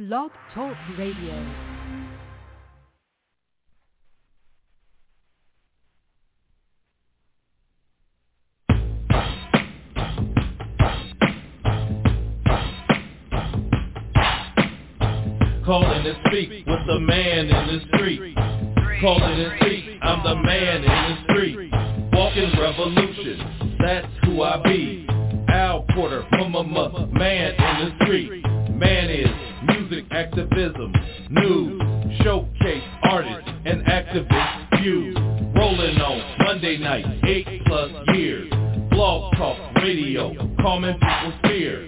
Blog Talk Radio. Calling to speak with the man in the street. Calling to speak, I'm the man in the street. Walking revolution, that's who I be. Al Porter, man in the street. Man is music activism, news, showcase artists and activist views. Rolling on Monday night, 8+ years. Blog Talk Radio, calming people's fears.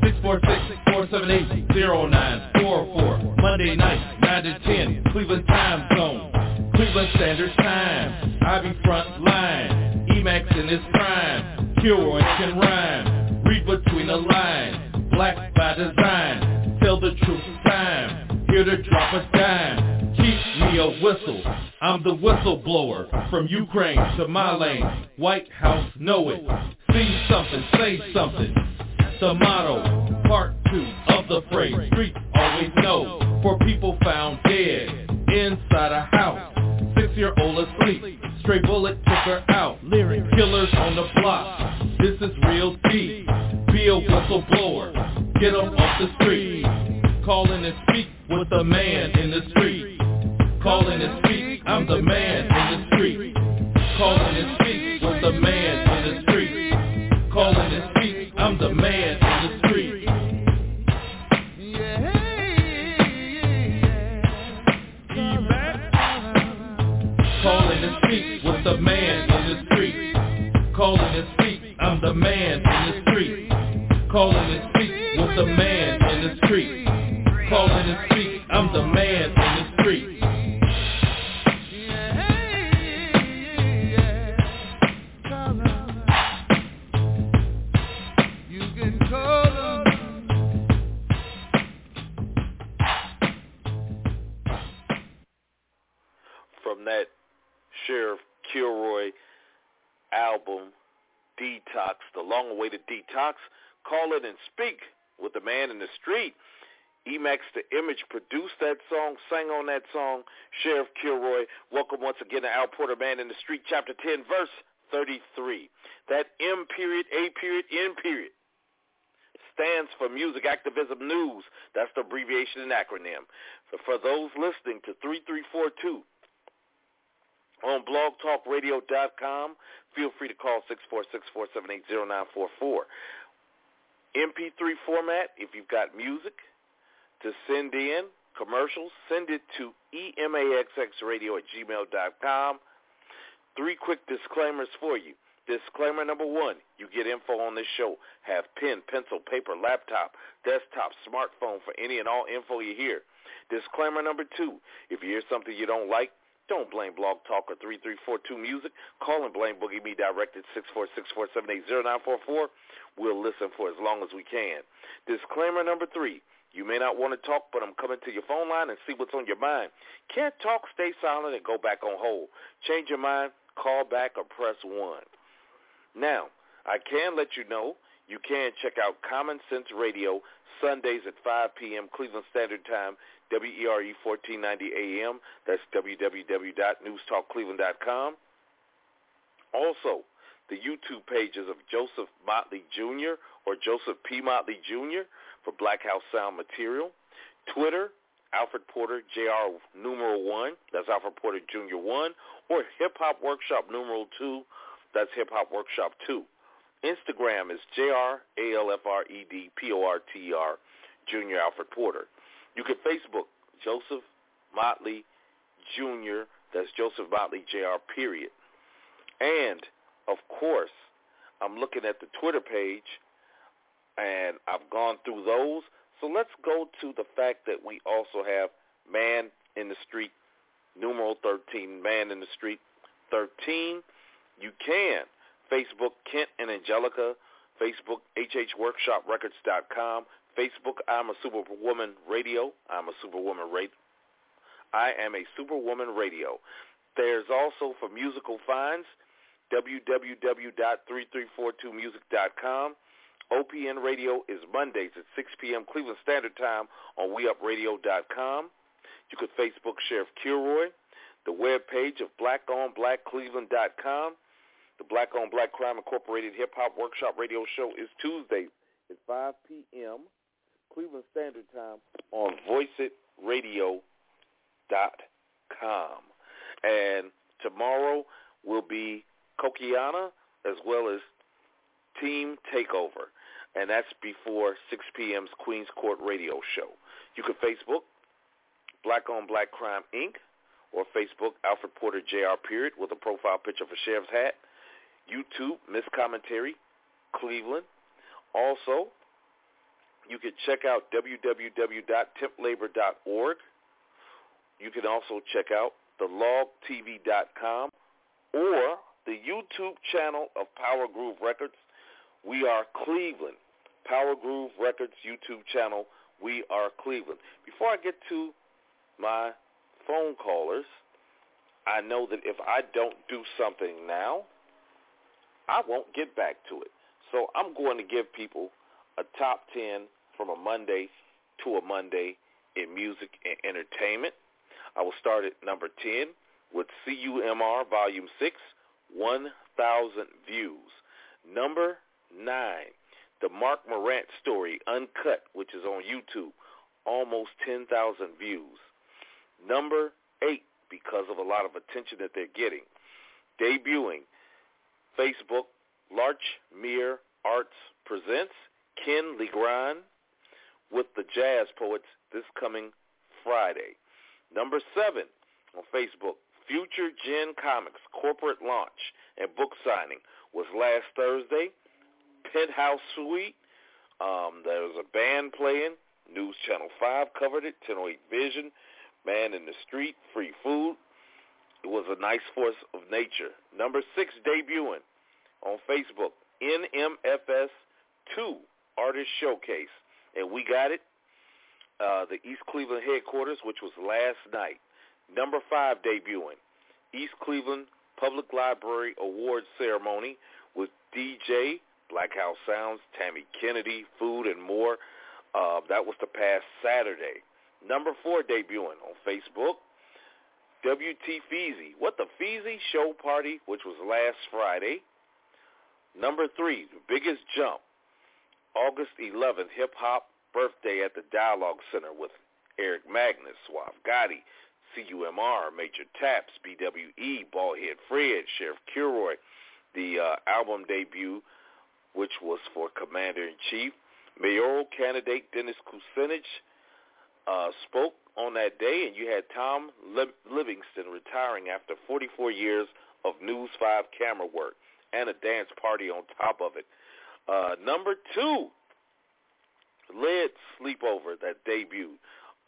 646-478-0944. Monday night, 9 to 10, Cleveland time zone. Cleveland Standard Time. I be front line. Emax in his prime. Kilroy can rhyme. Read between the lines. Black by design. Tell the truth time. Here to drop a dime. Keep me a whistle. I'm the whistleblower. From Ukraine to my lane. White House know it. See something, say something. The motto, part 2 of the phrase, streets always know, for people found dead inside a house, 6-year-old asleep, stray bullet took her out, lyric killers on the block, this is real deep, be a whistleblower, get them off the street, calling and speak with the man in the street, calling and speak, I'm the man in the street, calling and speak with the man in the street, calling and speak, I'm the man in the street. Calling and speak with the man in the street. Calling and speak, I'm the man in the street. Calling and speak with the man in the street. Calling and speak, I'm the man in the street. From that Sheriff Kilroy album, Detox, the long-awaited Detox, Call It and Speak with the man in the street. Emax the Image produced that song, sang on that song. Sheriff Kilroy, welcome once again to Al Porter, Man in the Street, chapter 10, verse 33. That M period, A period, N period stands for Music Activism News. That's the abbreviation and acronym. For those listening to 3342 on blogtalkradio.com, feel free to call 646-478-0944. MP3 format, if you've got music to send in, commercials, send it to emaxxradio@gmail.com. 3 quick disclaimers for you. Disclaimer number 1, you get info on this show. Have pen, pencil, paper, laptop, desktop, smartphone for any and all info you hear. Disclaimer number 2, if you hear something you don't like, don't blame Blog Talk or 3342 Music. Call and blame Boogie Me direct at 646-478-0944. We'll listen for as long as we can. Disclaimer number 3, you may not want to talk, but I'm coming to your phone line and see what's on your mind. Can't talk, stay silent, and go back on hold. Change your mind, call back, or press 1. Now, I can let you know you can check out Common Sense Radio Sundays at 5 p.m. Cleveland Standard Time, WERE 1490 AM. That's www.newstalkcleveland.com. Also, the YouTube pages of Joseph Motley Jr. or Joseph P. Motley Jr. for Black House Sound material. Twitter, Alfred Porter Jr. numeral 1. That's Alfred Porter Jr. 1. Or Hip Hop Workshop numeral 2. That's Hip Hop Workshop 2. Instagram is JRALFREDPORTER Jr. Alfred Porter. You can Facebook Joseph Motley Jr. That's Joseph Motley Jr. period. And, of course, I'm looking at the Twitter page, and I've gone through those. So let's go to the fact that we also have Man in the Street, numeral 13, Man in the Street 13. You can Facebook Kent and Angelica, Facebook HHWorkshopRecords.com, Facebook I'm a Superwoman Radio, I'm a Superwoman Radio. I am a Superwoman Radio. There's also for musical finds, www.3342music.com. OPN Radio is Mondays at 6 p.m. Cleveland Standard Time on WeUpRadio.com. You can Facebook Sheriff Kilroy. The webpage of BlackOnBlackCleveland.com. The Black on Black Crime Incorporated Hip Hop Workshop Radio Show is Tuesday at 5 p.m. Cleveland Standard Time on VoiceItRadio.com. And tomorrow will be Kokiana as well as Team Takeover, and that's before 6 p.m.'s Queens Court Radio Show. You can Facebook Black on Black Crime Inc. or Facebook Alfred Porter Jr. Period with a profile picture for Sheriff's Hat. YouTube Miss Commentary Cleveland. Also, you can check out www.templabor.org. You can also check out thelogtv.com or the YouTube channel of Power Groove Records. We Are Cleveland. Power Groove Records YouTube channel, We Are Cleveland. Before I get to my phone callers, I know that if I don't do something now, I won't get back to it. So I'm going to give people a top 10 from a Monday to a Monday in music and entertainment. I will start at number 10 with CUMR Volume 6, 1,000 views. Number 9, the Mark Morant story, Uncut, which is on YouTube, almost 10,000 views. Number 8, because of a lot of attention that they're getting, debuting Facebook, Larchmere Arts presents Ken Legrand with the Jazz Poets this coming Friday. Number 7 on Facebook, Future Gen Comics corporate launch and book signing was last Thursday. Penthouse Suite, there was a band playing. News Channel 5 covered it. 1008 Vision, Man in the Street, Free Food. It was a nice force of nature. Number 6 debuting on Facebook, NMFS 2 Artist Showcase, and we got it. The East Cleveland headquarters, which was last night. Number 5 debuting, East Cleveland Public Library Awards Ceremony with DJ, Black House Sounds, Tammy Kennedy, food, and more. That was the past Saturday. Number 4 debuting on Facebook, WT Feezy. What the Feezy Show Party, which was last Friday. Number 3, the biggest jump, August 11th, hip-hop birthday at the Dialogue Center with Eric Magnus, Suave Gotti, CUMR, Major Taps, BWE, Baldhead Fred, Sheriff Kilroy. The album debut, which was for Commander-in-Chief. Mayoral candidate Dennis Kucinich spoke on that day, and you had Tom Livingston retiring after 44 years of News 5 camera work and a dance party on top of it. Number 2, Led Sleepover, that debuted.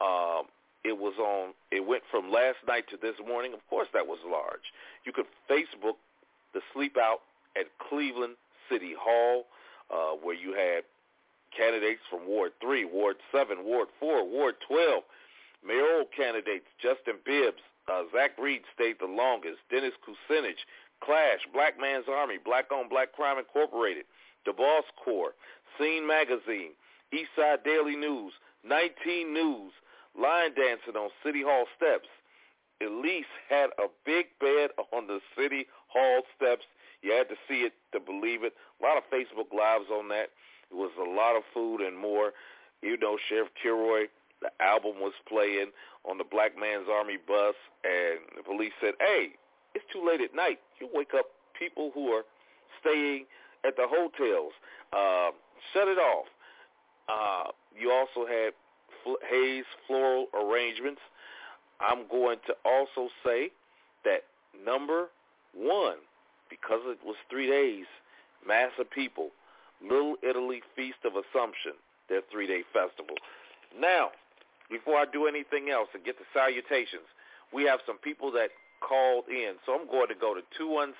It went from last night to this morning. Of course, that was large. You could Facebook the Sleep Out at Cleveland City Hall, where you had candidates from Ward 3, Ward 7, Ward 4, Ward 12, mayoral candidates Justin Bibbs, Zach Reed stayed the longest, Dennis Kucinich, Clash, Black Man's Army, Black on Black Crime Incorporated, The Boss Corps, Scene Magazine, Eastside Daily News, 19 News, line dancing on City Hall steps. Elise had a big bed on the City Hall steps. You had to see it to believe it. A lot of Facebook Lives on that. It was a lot of food and more. You know, Sheriff Kilroy, the album was playing on the Black Man's Army bus, and the police said, hey, it's too late at night. You wake up people who are staying at the hotels. Shut it off. You also had Hayes floral arrangements. I'm going to also say that number 1, because it was 3 days, mass of people, Little Italy Feast of Assumption, their 3-day festival. Now, before I do anything else and get the salutations, we have some people that called in. So I'm going to go to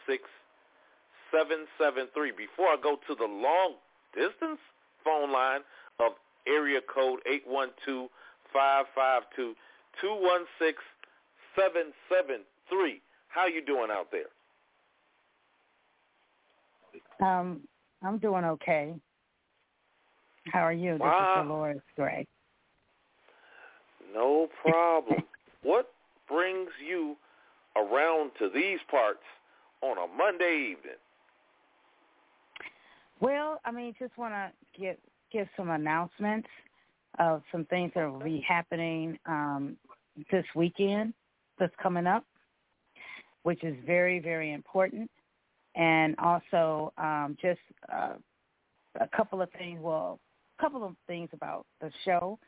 216-773. Before I go to the long distance phone line of area code 812-552-216-773. How you doing out there? I'm doing okay. How are you? Wow. This is Dolores Gray. No problem. What brings you around to these parts on a Monday evening? Well, just want to give some announcements of some things that will be happening this weekend that's coming up, which is very, very important. And also just a couple of things about the show.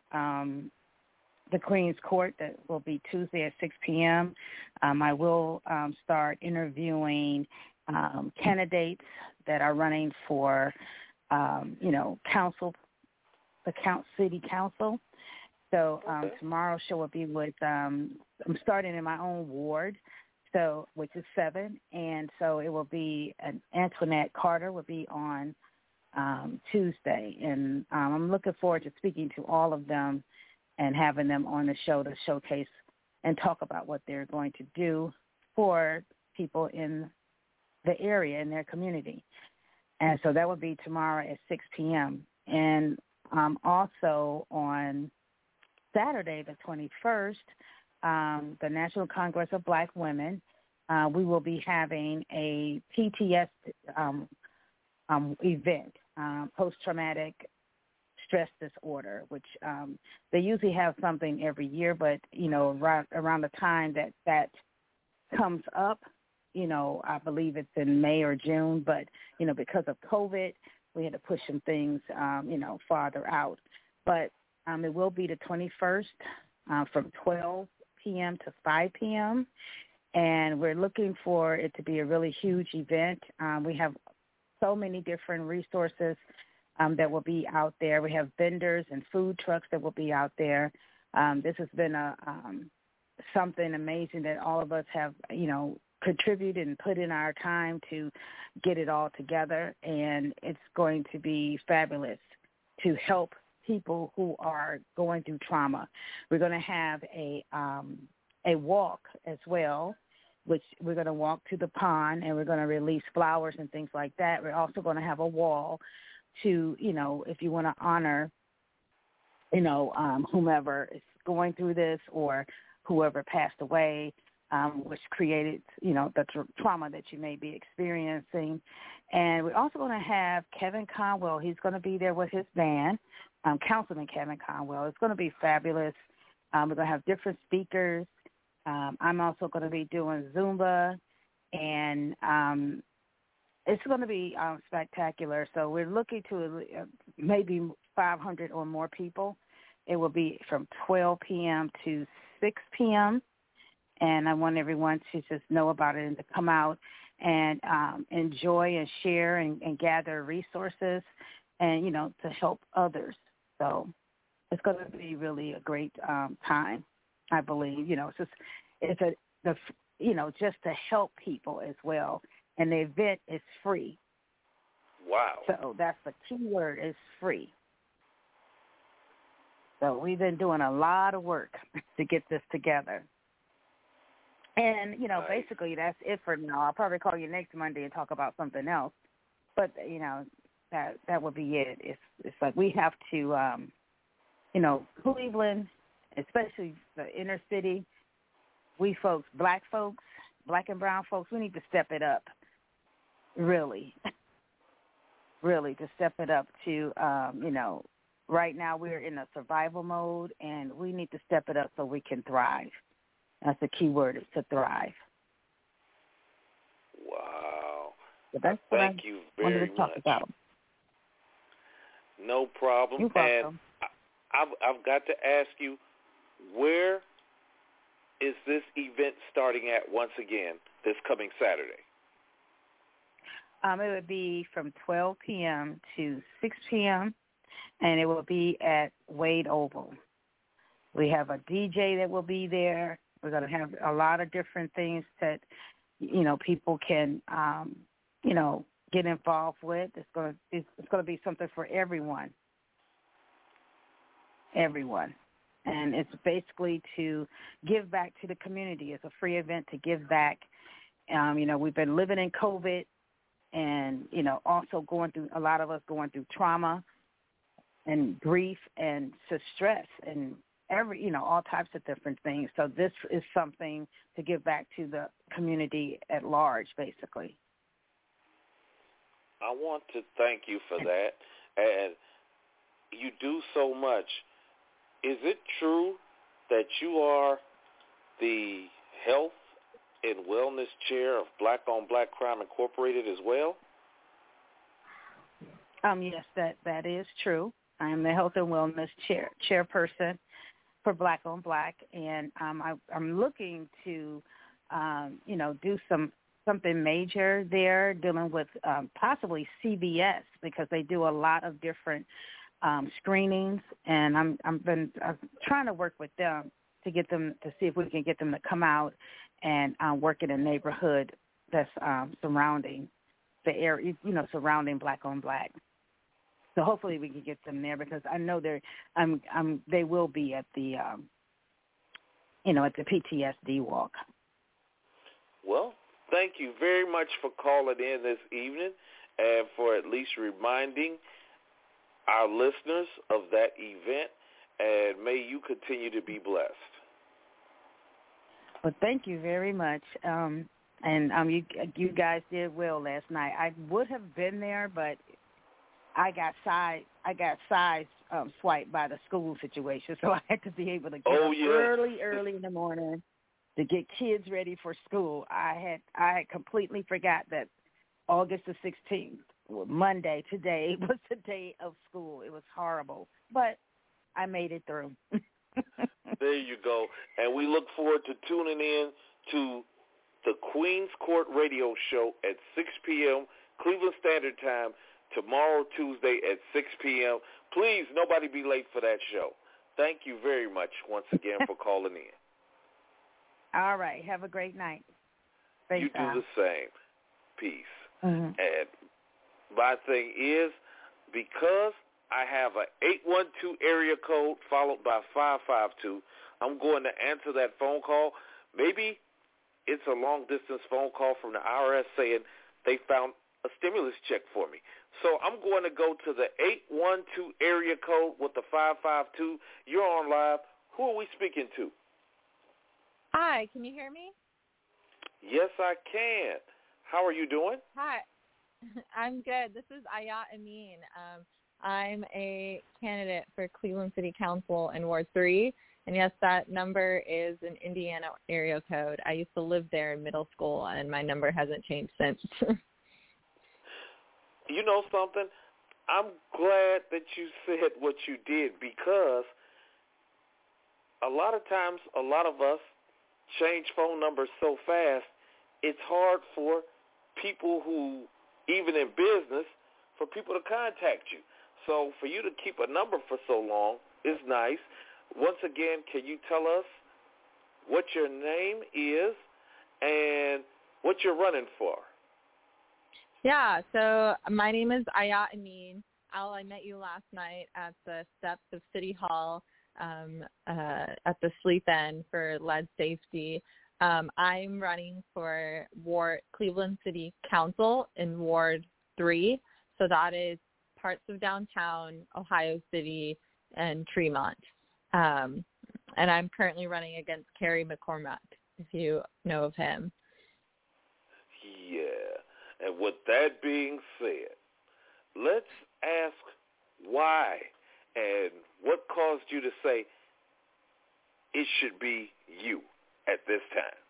The Queen's Court, that will be Tuesday at 6 p.m. I will start interviewing candidates that are running for, council, city council. So tomorrow's show will be with, I'm starting in my own ward, which is 7, and so it will be Antoinette Carter will be on Tuesday, and I'm looking forward to speaking to all of them and having them on the show to showcase and talk about what they're going to do for people in the area, in their community. And so that will be tomorrow at 6 p.m. And also on Saturday, the 21st, the National Congress of Black Women, we will be having a PTS event, post-traumatic stress disorder, which they usually have something every year, but, around the time that comes up, I believe it's in May or June, but, because of COVID, we had to push some things, farther out. But it will be the 21st from 12 p.m. to 5 p.m., and we're looking for it to be a really huge event. We have so many different resources that will be out there. We have vendors and food trucks that will be out there. This has been something amazing that all of us have, contributed and put in our time to get it all together, and it's going to be fabulous to help people who are going through trauma. We're going to have a walk as well, which we're going to walk to the pond, and we're going to release flowers and things like that. We're also going to have a wall to, if you want to honor, whomever is going through this or whoever passed away, which created, the trauma that you may be experiencing. And we're also going to have Kevin Conwell. He's going to be there with his band, Councilman Kevin Conwell. It's going to be fabulous. We're going to have different speakers. I'm also going to be doing Zumba, and it's going to be spectacular. So we're looking to maybe 500 or more people. It will be from 12 p.m. to 6 p.m., and I want everyone to just know about it and to come out and enjoy and share and gather resources and, to help others. So it's going to be really a great time, I believe. It's just to help people as well. And the event is free. Wow. So that's the key word, is free. So we've been doing a lot of work to get this together. And, nice. Basically that's it for now. I'll probably call you next Monday and talk about something else. But, that would be it. It's like we have to, Cleveland, especially the inner city, we folks, black and brown folks, we need to step it up, really, to step it up to, right now we're in a survival mode, and we need to step it up so we can thrive. That's the key word, is to thrive. Wow. So that's what Thank you very wanted to talk much. about. No problem. You're welcome. And I've got to ask you, where is this event starting at once again this coming Saturday? It would be from 12 p.m. to 6 p.m., and it will be at Wade Oval. We have a DJ that will be there. We're going to have a lot of different things that, people can, get involved with. It's going to be something for everyone. Everyone. And it's basically to give back to the community. It's a free event to give back. We've been living in COVID and, also a lot of us going through trauma. and grief and stress and all types of different things. So this is something to give back to the community at large, basically. I want to thank you for that. And you do so much. Is it true that you are the Health and Wellness Chair of Black on Black Crime Incorporated as well? Yes, that is true. I am the Health and Wellness chairperson for Black on Black, and I'm looking to, do something major there, dealing with possibly CBS, because they do a lot of different screenings, and I'm trying to work with them to get them to see if we can get them to come out and work in a neighborhood that's surrounding the area, surrounding Black on Black. So hopefully we can get them there, because I know they will be at the at the PTSD walk. Well, thank you very much for calling in this evening and for at least reminding our listeners of that event, and may you continue to be blessed. Well, thank you very much. And you guys did well last night. I would have been there, but I got swiped by the school situation, so I had to be able to get up early in the morning to get kids ready for school. I had completely forgot that August the 16th, Monday, today, was the day of school. It was horrible, but I made it through. There you go. And we look forward to tuning in to the Queens Court Radio Show at 6 p.m. Cleveland Standard Time tomorrow, Tuesday at 6 p.m. Please, nobody be late for that show. Thank you very much once again for calling in. All right. Have a great night. Thanks, you do the same. Peace. Mm-hmm. And my thing is, because I have an 812 area code followed by 552, I'm going to answer that phone call. Maybe it's a long-distance phone call from the IRS saying they found a stimulus check for me. So I'm going to go to the 812 area code with the 552. You're on live. Who are we speaking to? Hi, can you hear me? Yes, I can. How are you doing? Hi, I'm good. This is Ayat Amin. I'm a candidate for Cleveland City Council in Ward 3. And yes, that number is an Indiana area code. I used to live there in middle school, and my number hasn't changed since. You know something? I'm glad that you said what you did, because a lot of times a lot of us change phone numbers so fast, it's hard for people who, even in business, for people to contact you. So for you to keep a number for so long is nice. Once again, can you tell us what your name is and what you're running for? Yeah, so my name is Ayat Amin. Al, I met you last night at the steps of City Hall at the Sleep Inn for lead safety. I'm running for Cleveland City Council in Ward 3. So that is parts of downtown, Ohio City, and Tremont. And I'm currently running against Kerry McCormack, if you know of him. Yeah. And with that being said, let's ask why and what caused you to say it should be you at this time.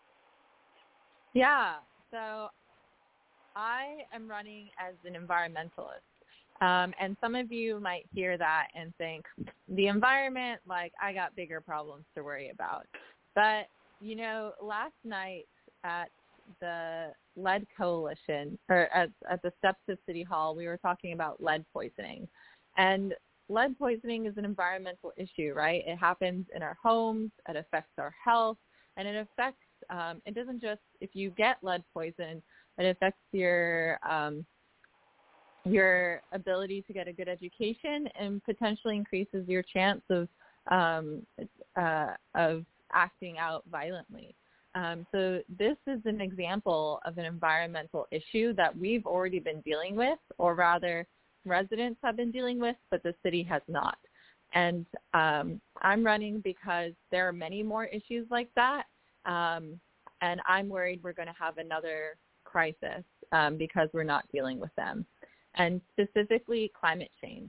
Yeah, so I am running as an environmentalist. And some of you might hear that and think, the environment, like, I got bigger problems to worry about. But, last night at the Lead Coalition, or at the steps of City Hall, we were talking about lead poisoning. And lead poisoning is an environmental issue, right? It happens in our homes, it affects our health, and it affects, it doesn't just, if you get lead poison, it affects your ability to get a good education and potentially increases your chance of acting out violently. So this is an example of an environmental issue that we've already been dealing with, or rather residents have been dealing with, but the city has not. And I'm running because there are many more issues like that, and I'm worried we're going to have another crisis because we're not dealing with them, and specifically climate change.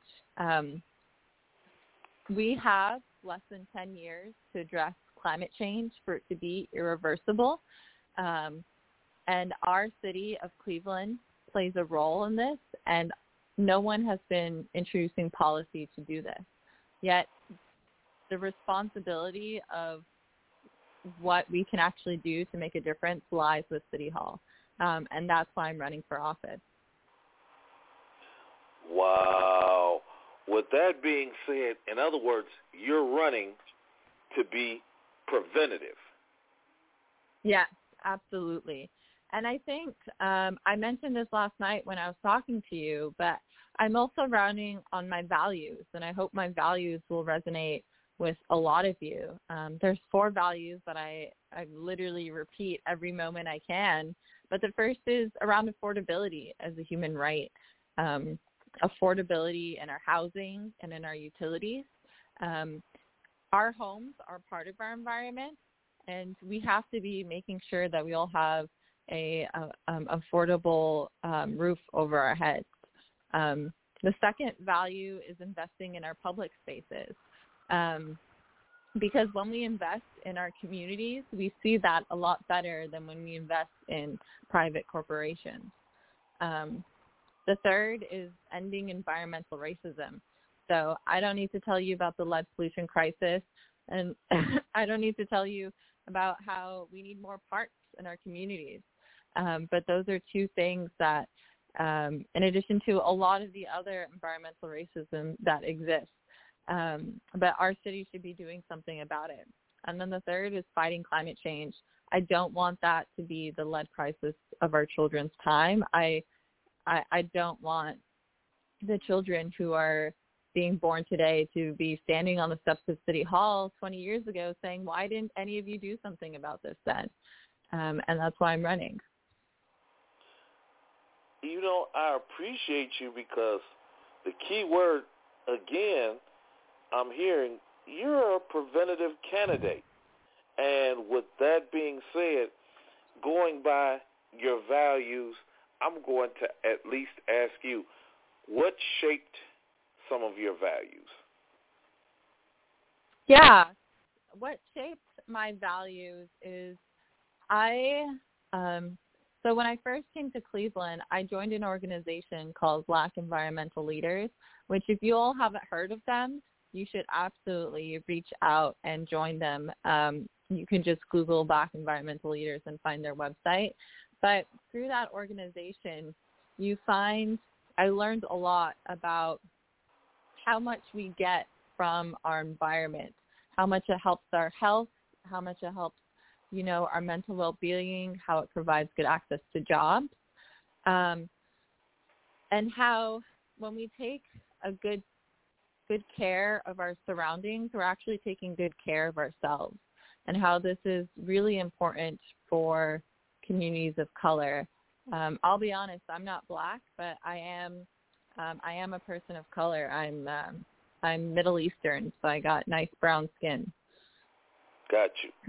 We have less than 10 years to address climate change for it to be irreversible, and our city of Cleveland plays a role in this, and no one has been introducing policy to do this. Yet the responsibility of what we can actually do to make a difference lies with City Hall, and that's why I'm running for office. Wow. With that being said, in other words, you're running to be preventative. Yes, absolutely. And I think I mentioned this last night when I was talking to you, but I'm also running on my values, and I hope my values will resonate with a lot of you. There's 4 values that I literally repeat every moment I can, but the first is around affordability as a human right. Affordability in our housing and in our utilities. Our homes are part of our environment, and we have to be making sure that we all have a affordable roof over our heads. The second value is investing in our public spaces, because when we invest in our communities, we see that a lot better than when we invest in private corporations. The third is ending environmental racism. So I don't need to tell you about the lead pollution crisis, and I don't need to tell you about how we need more parks in our communities. But those are 2 things that, in addition to a lot of the other environmental racism that exists, but our city should be doing something about it. And then the third is fighting climate change. I don't want that to be the lead crisis of our children's time. I don't want the children who are being born today to be standing on the steps of City Hall 20 years ago saying, why didn't any of you do something about this then? And that's why I'm running. You know, I appreciate you because the key word, again, I'm hearing, you're a preventative candidate. And with that being said, going by your values, I'm going to at least ask you, what shaped some of your values? Yeah. What shaped my values is so when I first came to Cleveland, I joined an organization called Black Environmental Leaders, which if you all haven't heard of them, you should absolutely reach out and join them. You can just Google Black Environmental Leaders and find their website. But through that organization, I learned a lot about how much we get from our environment, how much it helps our health, how much it helps, our mental well-being, how it provides good access to jobs, and how when we take a good care of our surroundings, we're actually taking good care of ourselves, and how this is really important for communities of color. I'll be honest, I'm not Black, but I am a person of color. I'm Middle Eastern, so I got nice brown skin. Got you.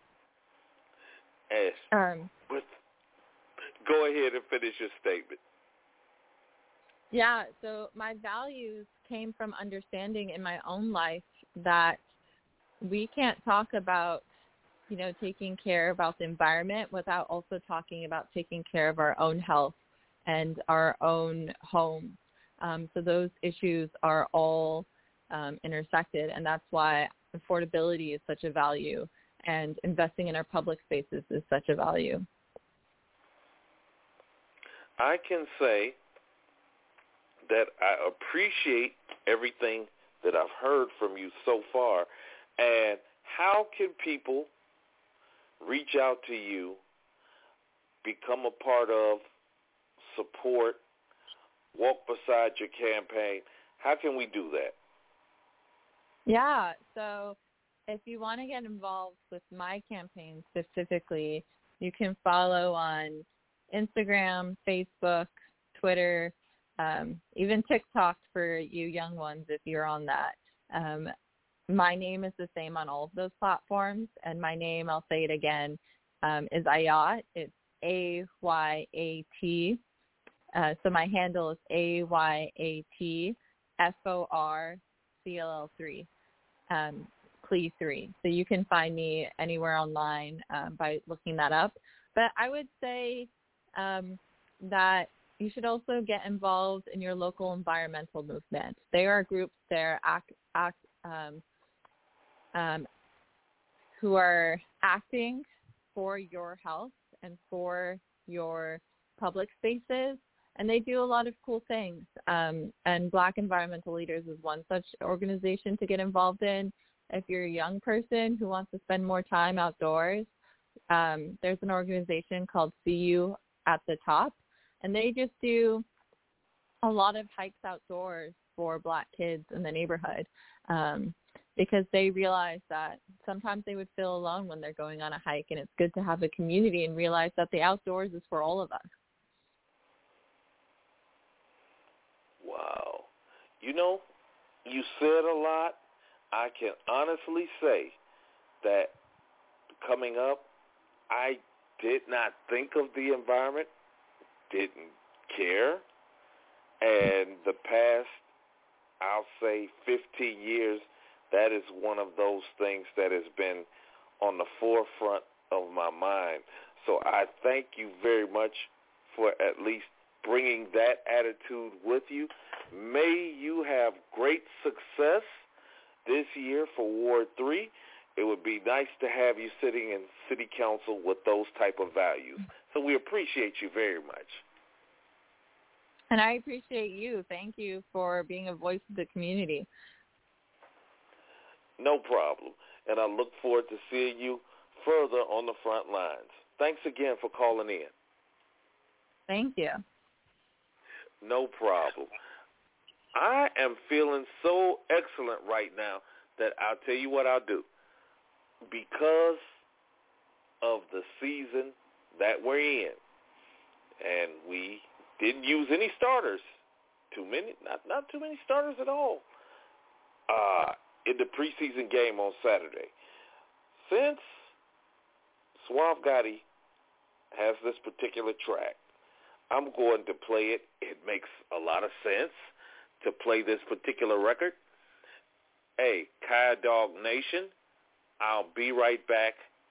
Go ahead and finish your statement. Yeah, so my values came from understanding in my own life that we can't talk about, taking care about the environment without also talking about taking care of our own health and our own home. So those issues are all intersected, and that's why affordability is such a value, and investing in our public spaces is such a value. I can say that I appreciate everything that I've heard from you so far. And how can people reach out to you, become a part of, support, walk beside your campaign? How can we do that? Yeah, so if you want to get involved with my campaign specifically, you can follow on Instagram, Facebook, Twitter, even TikTok for you young ones if you're on that. My name is the same on all of those platforms, and my name, I'll say it again, is Ayat. It's AYAT. So my handle is AYATFORCLL3, Clee3. So you can find me anywhere online by looking that up. But I would say that you should also get involved in your local environmental movement. There are groups there who are acting for your health and for your public spaces, and they do a lot of cool things. And Black Environmental Leaders is one such organization to get involved in. If you're a young person who wants to spend more time outdoors, there's an organization called See You at the Top, and they just do a lot of hikes outdoors for Black kids in the neighborhood, because they realize that sometimes they would feel alone when they're going on a hike, and it's good to have a community and realize that the outdoors is for all of us. Wow. You know, you said a lot. I can honestly say that coming up, I did not think of the environment, didn't care, and the past, I'll say 15 years, that is one of those things that has been on the forefront of my mind. So I thank you very much for at least bringing that attitude with you. May you have great success this year for Ward 3. It would be nice to have you sitting in city council with those type of values. So we appreciate you very much. And I appreciate you. Thank you for being a voice of the community. No problem. And I look forward to seeing you further on the front lines. Thanks again for calling in. Thank you. No problem. I am feeling so excellent right now that I'll tell you what I'll do. Because of the season that we're in, and we didn't use any starters, not too many starters at all, in the preseason game on Saturday. Since Suave Gotti has this particular track, I'm going to play it. It makes a lot of sense to play this particular record. Hey, Kaya Dog Nation, I'll be right back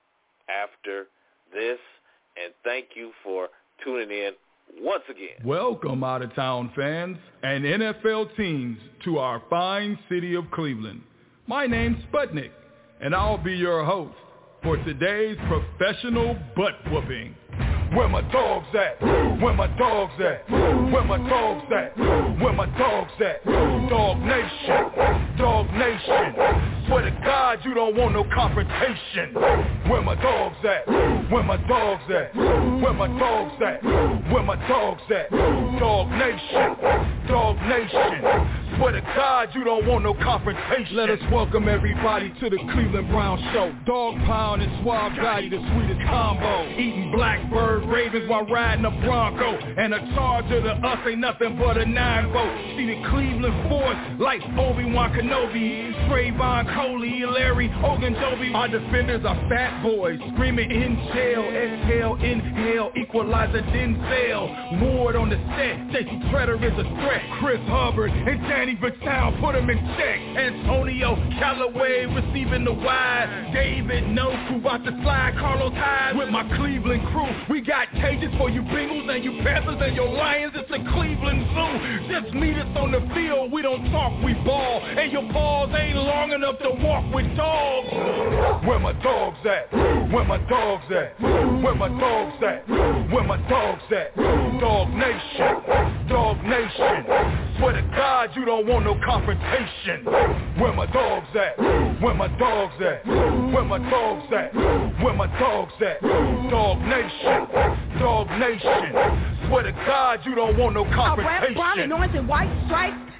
after this, and thank you for tuning in once again. Welcome, out-of-town fans and NFL teams, to our fine city of Cleveland. My name's Sputnik, and I'll be your host for today's professional butt-whooping. Where my dogs at? Where my dogs at? Where my dogs at? Where my dogs at? Dog Nation, Dog Nation. Swear to God you don't want no confrontation. Where my dogs at? Where my dogs at? Where my dogs at? Where my dogs at? Dog Nation, Dog Nation. Swear to God you don't want no confrontation. Let us welcome everybody to the Cleveland Browns show. Dog Pound and Suave Gotti, the sweetest combo. Eating Blackbird Ravens while riding a Bronco. And a charger to us ain't nothing but a 9-vote. See the Cleveland force like Obi-Wan Kenobi, Trayvon Coley, Larry Ogunjobi. Our defenders are fat boys screaming in jail. Exhale, inhale, equalizer Denzel. Ward on the set, J.C. Treader is a threat. Chris Hubbard and Danny Vitale put him in check. Antonio Callaway receiving the wide. David Njoku about to slide Carlos Hyde with my Cleveland crew. We got cages for you Bengals and you Panthers and your Lions. It's a Cleveland zoo. Just meet us on the field. We don't talk, we ball. And your paws ain't long enough to walk with dogs. Where my dogs at? Where my dogs at? Where my dogs at? Where my dogs at? Dog Nation, Dog Nation. Swear to God you don't want no confrontation. Where my dogs at? Where my dogs at? Where my dogs at? Where my dogs at? Dog Nation, Dog Nation. Swear to God you don't want no confrontation. Brown and orange and white stripes.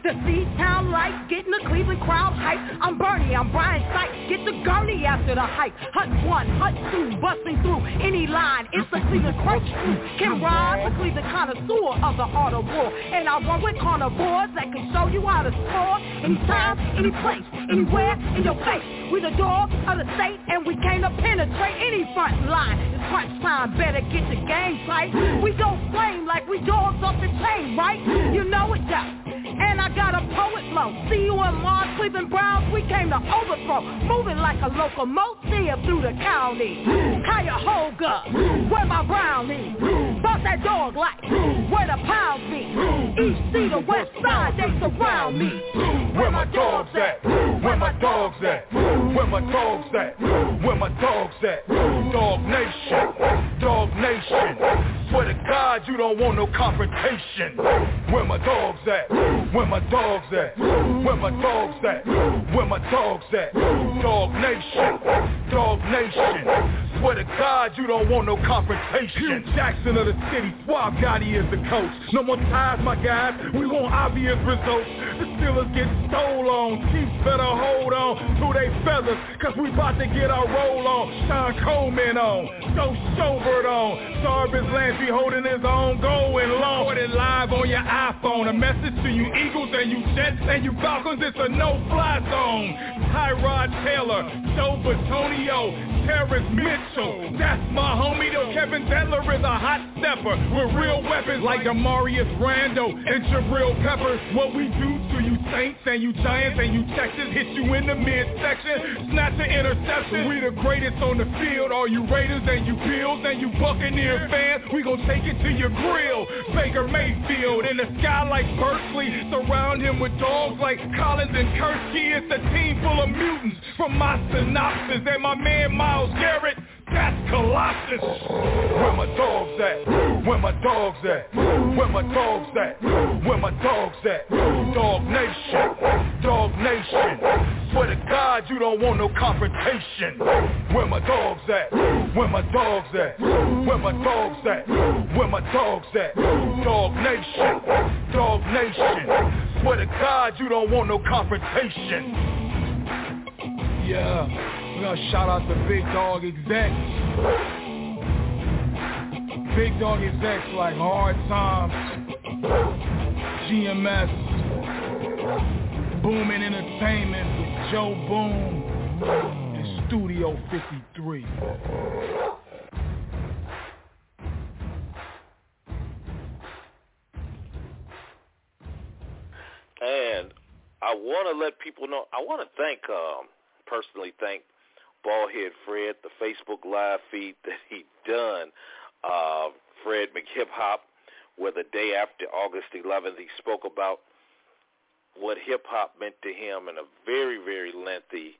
The C-Town lights, getting the Cleveland crowd hype. I'm Bernie, I'm Brian Sykes, get the gurney after the hype. Hut 1, Hut 2, busting through any line. It's the Cleveland Crunch crew. Kim Ross, the Cleveland connoisseur of the art of war. And I run with carnivores that can show you how to score. Anytime, any place, anywhere, in your face. We the dog of the state, and we came to penetrate any front line. It's crunch time, better get the game tight. We don't flame like we dogs off the chain, right? You know it, though. And I got a poet flow. See you in Mars, Cleveland Browns, we came to overthrow. Moving like a locomotive through the county. Cuyahoga, where my brownie? Bust that dog like, where the pounds be? East C, the west side, they surround me. Where my dogs at? Where my dogs at? Where my dogs at? Where my dogs at? Dog Nation, Dog Nation. Swear to God, you don't want no confrontation. Where my dogs at? Where my dogs at? Where my dogs at? Where my dogs at? Dog Nation, Dog Nation. Swear to God, you don't want no confrontation. Hugh Jackson of the city, Suave Gotti is the coach. No more ties, my guys, we want obvious results. The Steelers get stole on, Chiefs better hold on to they feathers, cause we about to get our roll on. Sean Coleman on, Joe Schobert on, Jarvis Landry holding his own, going long. Put it live on your iPhone, a message to you Eagles and you Jets and you Falcons, it's a no-fly zone. Tyrod Taylor, Joe Batonio, Terrence Mitchell, that's my homie though. Kevin Zettler is a hot stepper with real weapons like Demarius Randall and Jabril Peppers. What we do to you Saints and you Giants and you Texans, hit you in the midsection, snatch an interception. We the greatest on the field, all you Raiders and you Bills and you Buccaneer fans, we gon' take it to your grill. Baker Mayfield in the sky like Berkeley, surround him with dogs like Collins and Kursky. It's a team full of mutants from my synopsis and my man Myles Garrett, that's Colossus. Where my dogs at? Where my dogs at? Where my dogs at? Where my dogs at? Dog Nation, Dog Nation. Swear to God, you don't want no confrontation. Where my dogs at? Where my dogs at? Where my dogs at? Where my dogs at? Dog Nation, Dog Nation. Swear to God, you don't want no confrontation. Yeah, we're gonna shout out to Big Dog execs. Big Dog execs like Hard Times, GMS, Boomin' Entertainment with Joe Boom, and Studio 53. And I want to let people know, I want to personally thank Baldhead Fred, the Facebook live feed that he done, Fred McHip-Hop, where the day after August 11th he spoke about what hip-hop meant to him in a very, very lengthy,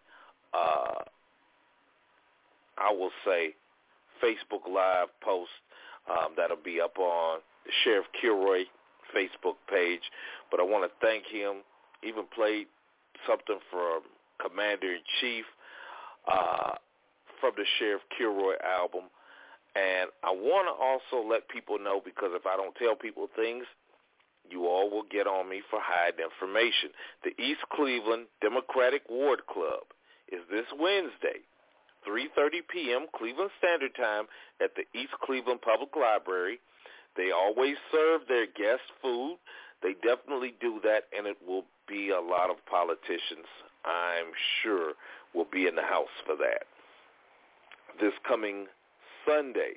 I will say, Facebook live post that'll be up on the Sheriff Kilroy Facebook page. But I want to thank him, even played something from Commander-in-Chief from the Sheriff Kilroy album. And I want to also let people know, because if I don't tell people things, you all will get on me for hiding information. The East Cleveland Democratic Ward Club is this Wednesday, 3:30 p.m. Cleveland Standard Time at the East Cleveland Public Library. They always serve their guests food. They definitely do that, and it will be a lot of politicians, I'm sure, will be in the house for that. This coming Sunday,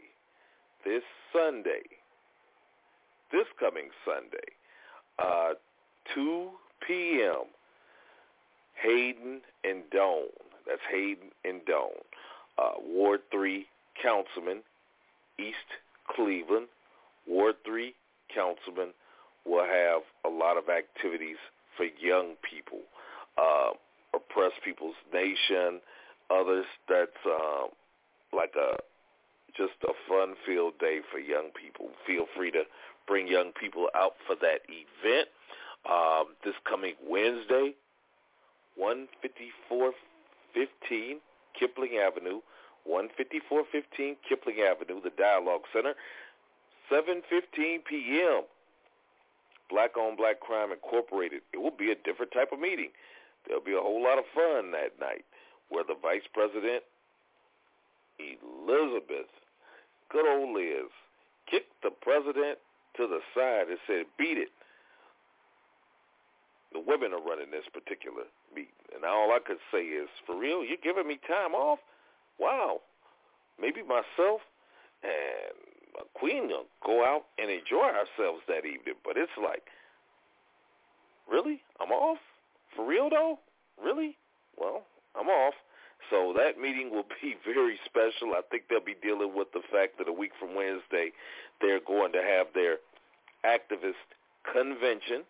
2 p.m., Hayden and Doan. That's Hayden and Doan. Ward 3 Councilman, East Cleveland. Ward 3 Councilman will have a lot of activities for young people. Oppressed People's Nation, others that's like just a fun-filled day for young people. Feel free to bring young people out for that event. This coming Wednesday, 15415 Kipling Avenue, 15415 Kipling Avenue, the Dialogue Center, 7:15 p.m. Black on Black Crime Incorporated. It will be a different type of meeting. There'll be a whole lot of fun that night where the Vice President, Elizabeth, good old Liz, kicked the president to the side and said, beat it. The women are running this particular meeting. And all I could say is, for real, you're giving me time off? Wow. Maybe myself and my queen will go out and enjoy ourselves that evening. But it's like, really? I'm off? For real, though? Really? Well, I'm off. So that meeting will be very special. I think they'll be dealing with the fact that a week from Wednesday, they're going to have their activist convention.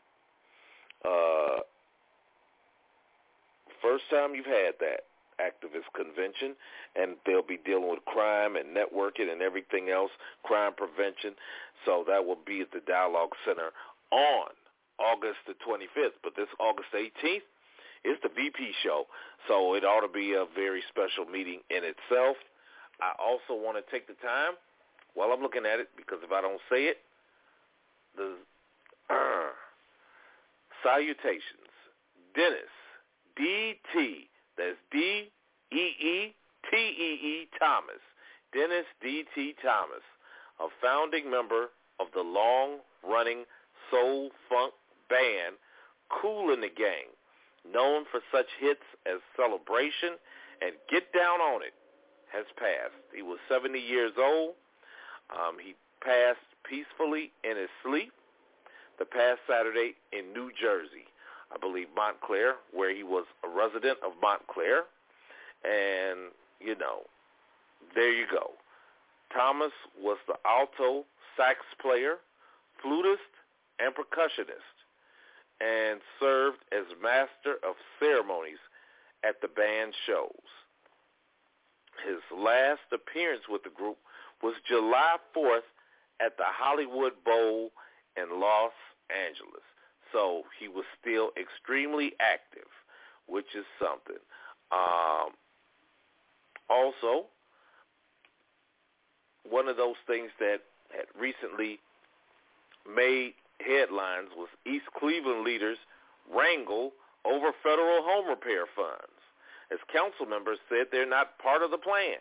First time you've had that activist convention, and they'll be dealing with crime and networking and everything else, crime prevention. So that will be at the Dialogue Center on August the 25th. But this August 18th is the VP show, so it ought to be a very special meeting in itself. I also want to take the time while I'm looking at it, because if I don't say it, the salutations, Dennis D.T., that's D-E-E-T-E-E Thomas, Dennis D.T. Thomas, a founding member of the long-running soul funk band Kool and the Gang, known for such hits as Celebration and Get Down on It, has passed. He was 70 years old. He passed peacefully in his sleep the past Saturday in New Jersey, I believe Montclair, where he was a resident of Montclair. And, you know, there you go. Thomas was the alto sax player, flutist, and percussionist, and served as master of ceremonies at the band shows. His last appearance with the group was July 4th at the Hollywood Bowl in Los Angeles. So he was still extremely active, which is something. Also, one of those things that had recently made headlines was East Cleveland leaders wrangle over federal home repair funds, as council members said they're not part of the plan.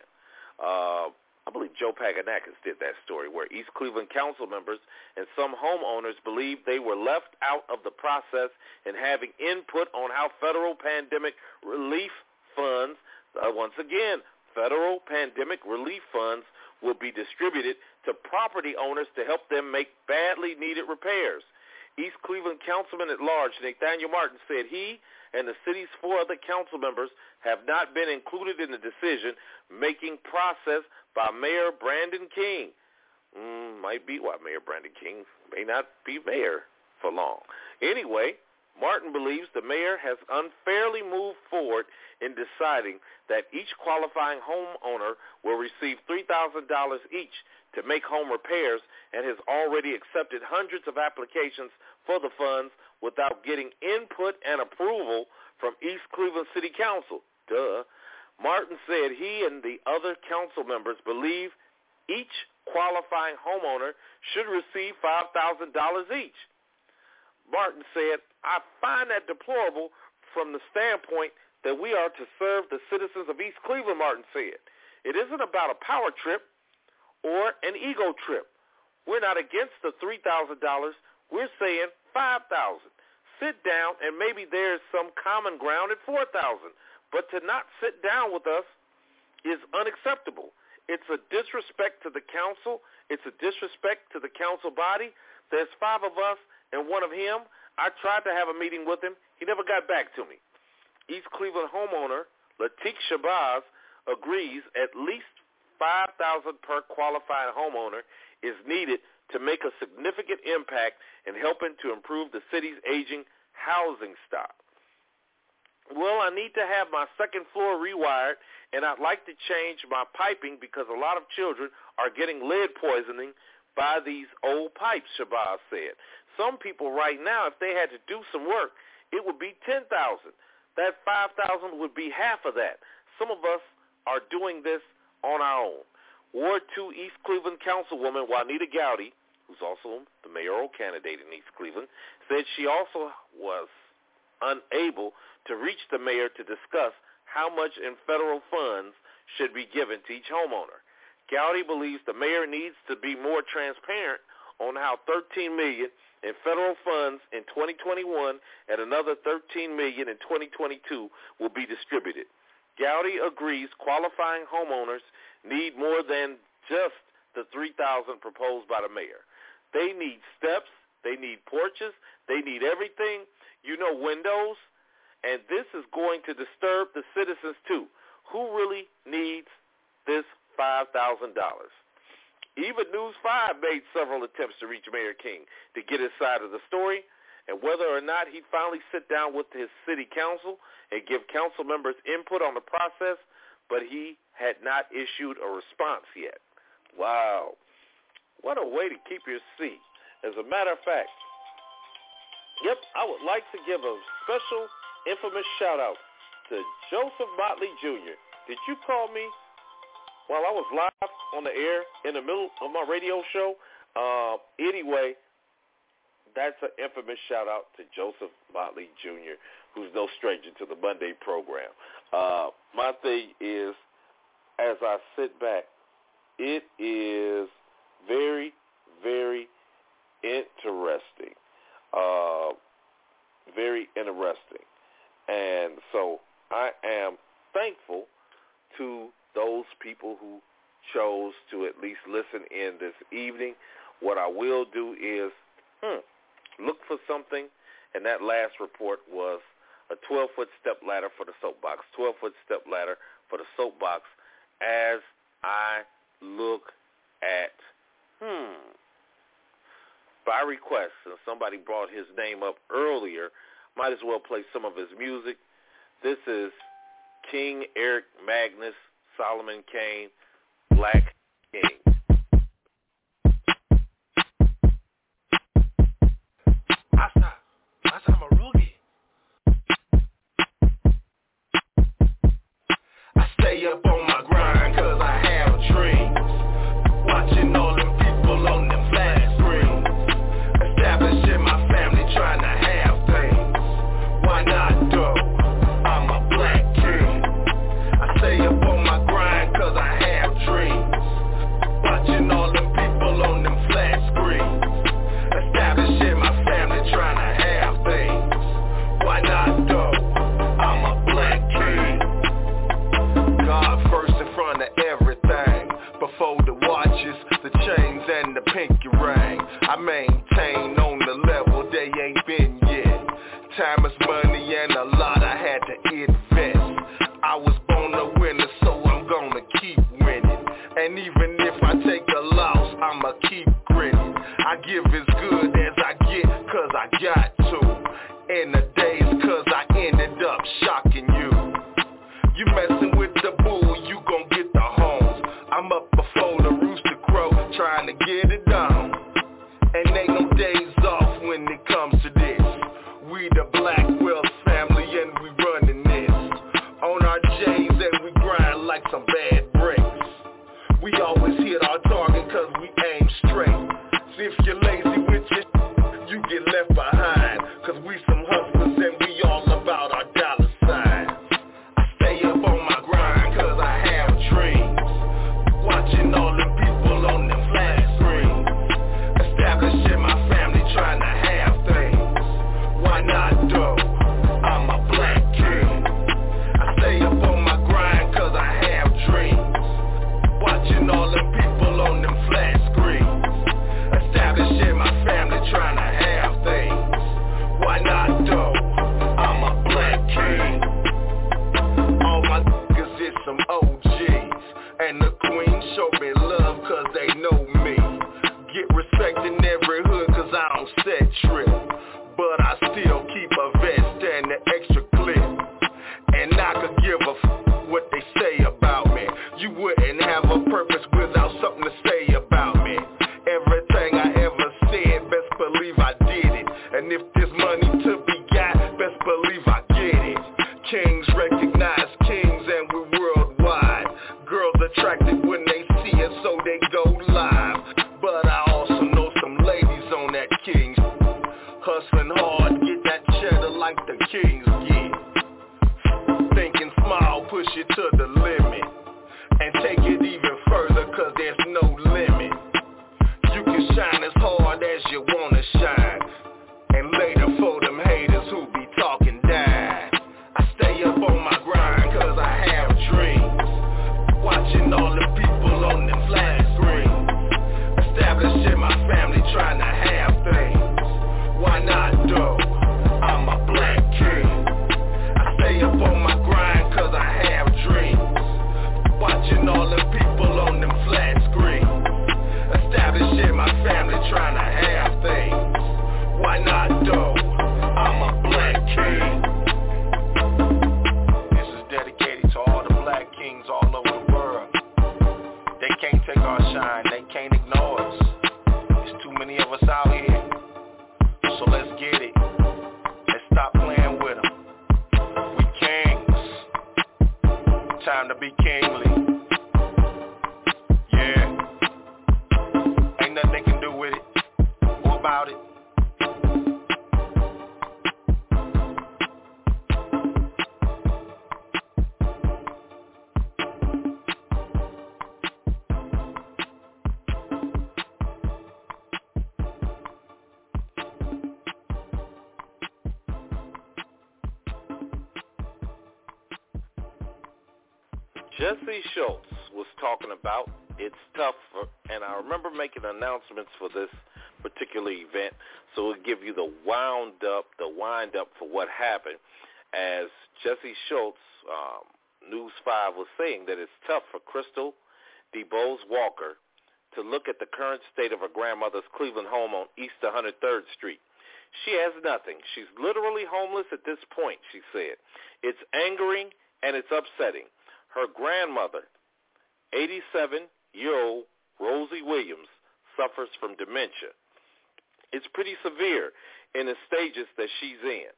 I believe Joe Paganakis did that story, where East Cleveland council members and some homeowners believed they were left out of the process in having input on how federal pandemic relief funds, once again, federal pandemic relief funds will be distributed to property owners to help them make badly needed repairs. East Cleveland Councilman at Large, Nathaniel Martin, said he and the city's 4 other council members have not been included in the decision-making process by Mayor Brandon King. Might be why Mayor Brandon King may not be mayor for long. Anyway, Martin believes the mayor has unfairly moved forward in deciding that each qualifying homeowner will receive $3,000 each to make home repairs, and has already accepted hundreds of applications for the funds without getting input and approval from East Cleveland City Council. Martin said he and the other council members believe each qualifying homeowner should receive $5,000 each. Martin said, I find that deplorable from the standpoint that we are to serve the citizens of East Cleveland, Martin said. It isn't about a power trip or an ego trip. We're not against the $3,000. We're saying $5,000. Sit down, and maybe there's some common ground at $4,000. But to not sit down with us is unacceptable. It's a disrespect to the council. It's a disrespect to the council body. There's 5 of us and 1 of him. I tried to have a meeting with him. He never got back to me. East Cleveland homeowner Latik Shabazz agrees at least $5,000 per qualified homeowner is needed to make a significant impact in helping to improve the city's aging housing stock. Well, I need to have my second floor rewired, and I'd like to change my piping because a lot of children are getting lead poisoning by these old pipes, Shabazz said. Some people right now, if they had to do some work, it would be $10,000. That $5,000 would be half of that. Some of us are doing this on our own. Ward 2 East Cleveland Councilwoman Juanita Gowdy, who's also the mayoral candidate in East Cleveland, said she also was unable to reach the mayor to discuss how much in federal funds should be given to each homeowner. Gowdy believes the mayor needs to be more transparent on how $13 million in federal funds in 2021 and another $13 million in 2022 will be distributed. Gowdy agrees qualifying homeowners need more than just the $3,000 proposed by the mayor. They need steps, they need porches, they need everything, windows, and this is going to disturb the citizens too. Who really needs this $5,000? Even News 5 made several attempts to reach Mayor King to get his side of the story, and whether or not he'd finally sit down with his city council and give council members input on the process, but he had not issued a response yet. Wow. What a way to keep your seat. As a matter of fact, I would like to give a special infamous shout-out to Joseph Motley Jr. Did you call me while I was live on the air in the middle of my radio show? Anyway, that's an infamous shout-out to Joseph Motley Jr., who's no stranger to the Monday program. My thing is, as I sit back, it is very, very interesting. Very interesting. And so I am thankful to those people who chose to at least listen in this evening. What I will do is look for something, and that last report was a 12-foot step ladder for the soapbox, 12-foot step ladder for the soapbox as I look at, by request, since somebody brought his name up earlier, might as well play some of his music. This is King Eric Magnus, Solomon Kane, Black King. I'm a rookie. I stay up on my grind 'cause I have dreams. Watching all them people on them flat screens. Establishing my family, trying to have things. Why not though? I'm a black king. I stay up on my grind 'cause I have dreams. Watching all them people on them flat screens. Establishing my family, trying to have things. Why not though? I'm a black king. God first in front of everything. Before the watches, the chains, and the pinky ring. I maintain on the level they ain't been yet. Time is money and a lot I had to invest. I was born a winner, so I'm gonna keep winning. And even if I take a loss, I'ma keep grinning. I give as good as I get, 'cause I got to. In the days, 'cause I ended up shocking you. You messing with the bull, you gon' get the horns. I'm up before the rooster crow, trying to get it done. And ain't no days off when it comes to this. We the Black Wealth family and we running this. On our J's and we grind like some bad bricks. We always hit our target 'cause we aim straight. So if you're lazy with your you get left behind. 'Cause we some hustlers and we all about our dollar signs. I stay up on my grind 'cause I have dreams. Watching all them people on them flat screens. Establishing my family, trying to have things. Why not though? I'm a black king. I stay up on my grind 'cause I have dreams. Watching all them people on them flat screens. Establishing my family, trying to have things. Why not though? I'm a black king. All my niggas is some OGs. And the queen show me love 'cause they know me. Get respect in every hood 'cause I don't set trip. But I still keep a vest and an extra clip. And I could give a what they say about me. You wouldn't have a purpose without something to say about me. Everything I ever said, best believe I did it. And if there's money to be got, best believe I get it. Kings recognize kings and we're worldwide. Girls attracted when they see it, so they go live. But I also know some take it even further, cause there's no limit. You can shine as hard as you wanna shine, and later for them haters who be talking down, I stay up on my grind cause I have dreams. Watching all the people on them flat screens, establishing my family, trying to have things. Why not though? I'm a black king. I stay up on my grind cause I have dreams. Watching all the people on them flat screens, establishing my family, trying to have things. Why not though? I'm a black king. This is dedicated to all the black kings all over the world. They can't take our shine, they can't ignore us. There's too many of us out here, so let's get it. Let's stop playing with them. We kings. Time to be kingly. Yeah. Ain't nothing they can do with it or about it. Jesse Schultz was talking about it's tough, and I remember making announcements for this particular event, so it'll give you the wind up for what happened. As Jesse Schultz, News 5 was saying that it's tough for Crystal DeBose Walker to look at the current state of her grandmother's Cleveland home on East 103rd Street. She has nothing. She's literally homeless at this point, she said. It's angering and it's upsetting. Her grandmother, 87-year-old Rosie Williams, suffers from dementia. It's pretty severe in the stages that she's in.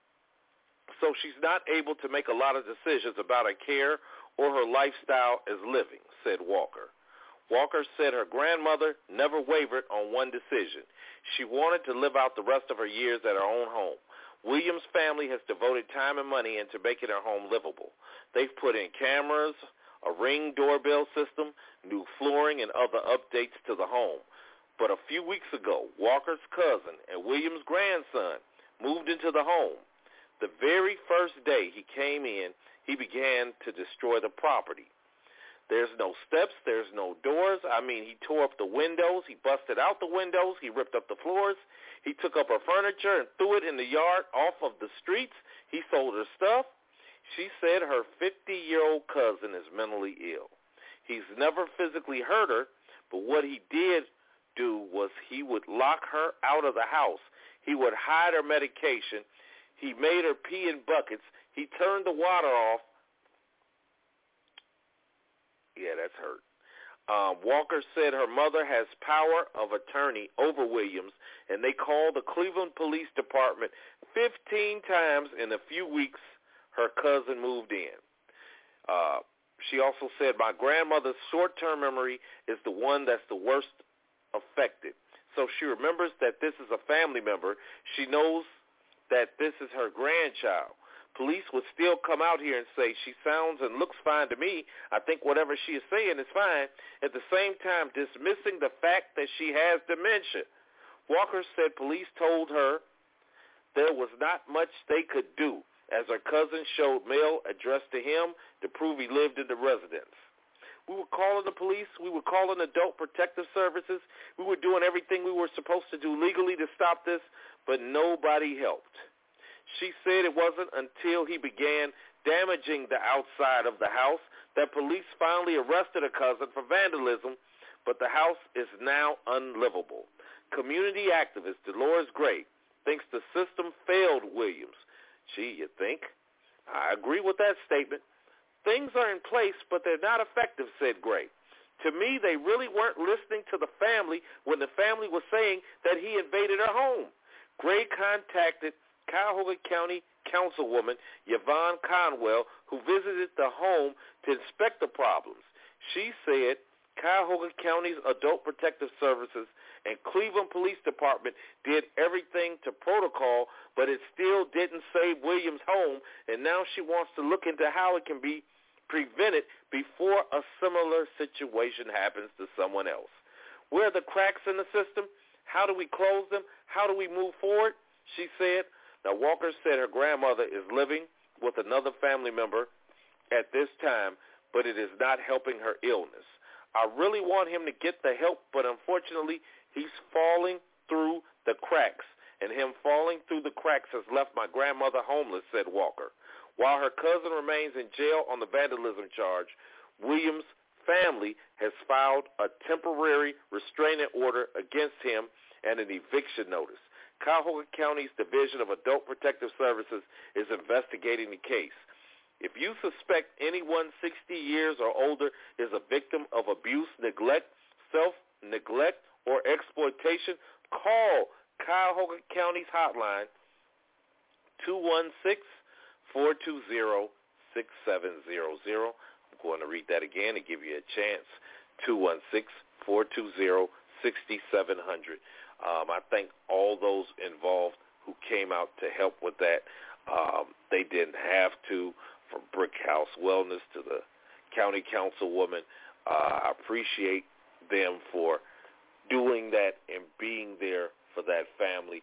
So she's not able to make a lot of decisions about her care or her lifestyle as living, said Walker. Walker said her grandmother never wavered on one decision. She wanted to live out the rest of her years at her own home. Williams' family has devoted time and money into making her home livable. They've put in cameras, a Ring doorbell system, new flooring, and other updates to the home. But a few weeks ago, Walker's cousin and Williams' grandson moved into the home. The very first day he came in, he began to destroy the property. There's no steps. There's no doors. I mean, he tore up the windows. He busted out the windows. He ripped up the floors. He took up her furniture and threw it in the yard off of the streets. He sold her stuff. She said her 50-year-old cousin is mentally ill. He's never physically hurt her, but what he did do was he would lock her out of the house. He would hide her medication. He made her pee in buckets. He turned the water off. Yeah, that's hurt. Walker said her mother has power of attorney over Williams, and they called the Cleveland Police Department 15 times in a few weeks her cousin moved in. She also said, my grandmother's short-term memory is the one that's the worst affected. So she remembers that this is a family member. She knows that this is her grandchild. Police would still come out here and say, she sounds and looks fine to me. I think whatever she is saying is fine. At the same time, dismissing the fact that she has dementia. Walker said police told her there was not much they could do, as her cousin showed mail addressed to him to prove he lived in the residence. We were calling the police. We were calling Adult Protective Services. We were doing everything we were supposed to do legally to stop this, but nobody helped. She said it wasn't until he began damaging the outside of the house that police finally arrested her cousin for vandalism, but the house is now unlivable. Community activist Dolores Gray thinks the system failed Williams. Gee, you think? I agree with that statement. Things are in place, but they're not effective, said Gray. To me, they really weren't listening to the family when the family was saying that he invaded her home. Gray contacted Cuyahoga County Councilwoman Yvonne Conwell, who visited the home to inspect the problems. She said Cuyahoga County's Adult Protective Services and Cleveland Police Department did everything to protocol, but it still didn't save Williams' home, and now she wants to look into how it can be prevented before a similar situation happens to someone else. Where are the cracks in the system? How do we close them? How do we move forward? She said. Now, Walker said her grandmother is living with another family member at this time, but it is not helping her illness. I really want him to get the help, but unfortunately, he's falling through the cracks, and him falling through the cracks has left my grandmother homeless, said Walker. While her cousin remains in jail on the vandalism charge, Williams' family has filed a temporary restraining order against him and an eviction notice. Cuyahoga County's Division of Adult Protective Services is investigating the case. If you suspect anyone 60 years or older is a victim of abuse, neglect, self-neglect, or exploitation, call Cuyahoga County's hotline, 216-420-6700. I'm going to read that again to give you a chance, 216-420-6700. I thank all those involved who came out to help with that. They didn't have to, from Brick House Wellness to the county councilwoman. I appreciate them for doing that and being there for that family.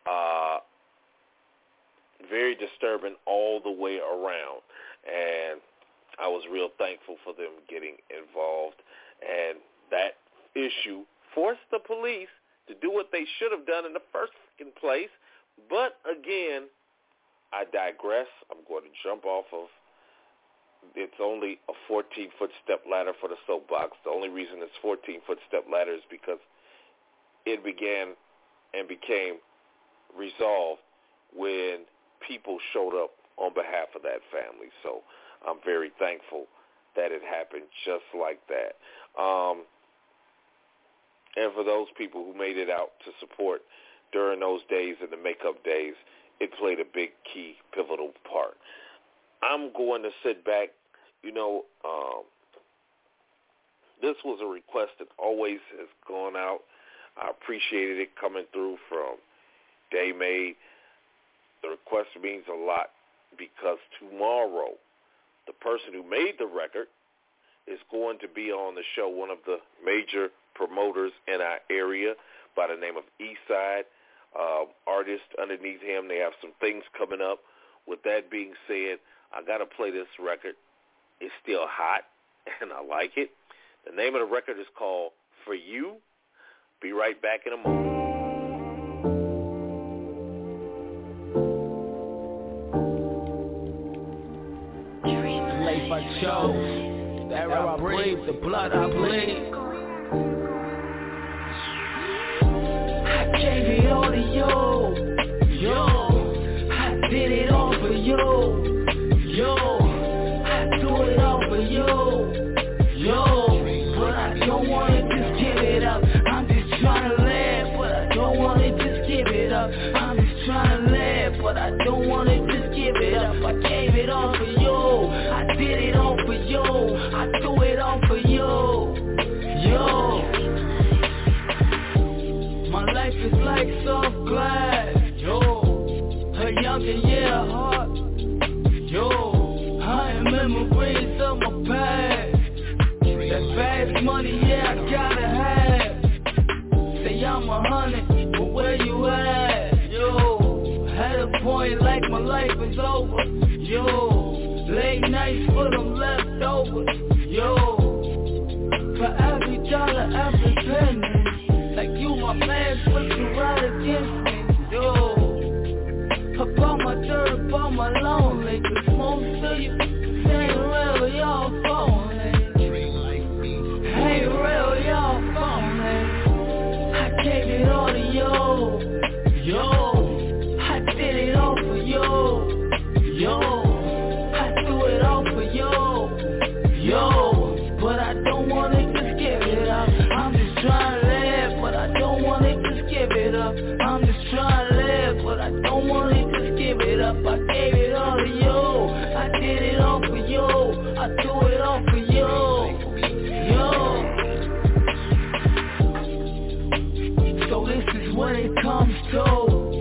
Very disturbing all the way around, and I was real thankful for them getting involved. And that issue forced the police to do what they should have done in the first place. But again, I digress. I'm going to jump off of, it's only a 14-foot step ladder for the soapbox. The only reason it's 14-foot step ladder is because it began and became resolved when people showed up on behalf of that family. So I'm very thankful that it happened just like that. And for those people who made it out to support during those days and the makeup days, it played a big, key, pivotal part. I'm going to sit back. You know, this was a request that always has gone out. I appreciated it coming through from Daymade. The request means a lot because tomorrow, the person who made the record is going to be on the show, one of the major promoters in our area by the name of Eastside. Artist underneath him, they have some things coming up. With that being said, I got to play this record. It's still hot, and I like it. The name of the record is called For You. Be right back in a moment. The life I chose, the air I breathe, the blood I bleed. I gave it all to you, yo. I did it all for you, yo. I do it all for you, yo. But I don't wanna just give it up. I'm just trying to live, but I don't wanna just give it up. I'm just trying to live, but I don't wanna just give it up. I gave it all for you. I did it all for you. I do it all for you, yo. My life is like soft glass, yo. A young and yeah heart, yo. I am memories of my past. That fast money, yeah, I gotta have. Say I'm 100, but where you at, yo? Had a point like my life is over, yo. Late nights for them leftovers, yo. For every dollar, every penny. Like you my man, but you right against me, yo. Up on my dirt, up on my lonely, cause most of you ain't real, y'all phony. Ain't real, y'all phony. I gave it all to you, yo. I did it all for you, yo. I do it all for you, yo. But I don't wanna just give it up. I'm just trying to live, but I don't wanna just give it up. I'm just trying to live, but I don't wanna just give it up. I gave it all to you. I did it all for you. I do it all for you, yo. So this is what it comes to.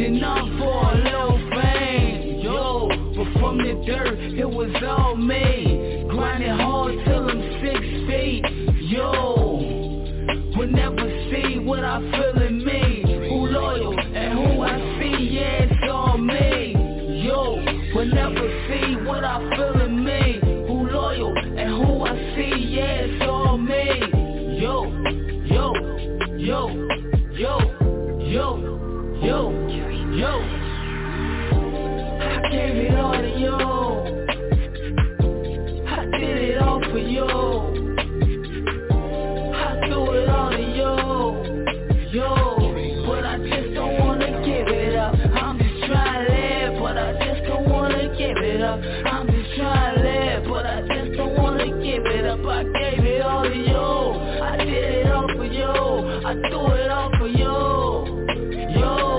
working up for a little fame, yo. But from the dirt, it was all me. Grinding hard till I'm 6 feet, yo. Will never see what I feel in me. Who loyal and who I see, yeah, it's all me, yo. Will never see what I feel in me. Who loyal and who I see, yeah, it's all me, yo, yo, yo, yo, yo, yo, yo. I gave it all to you. I did it all for you. I do it all to you, yo. But I just don't wanna give it up. I'm just trying to live, but I just don't wanna give it up. I'm just trying to live, but I just don't wanna give it up. I gave it all to you. I did it all for you. I do it all for you, yo.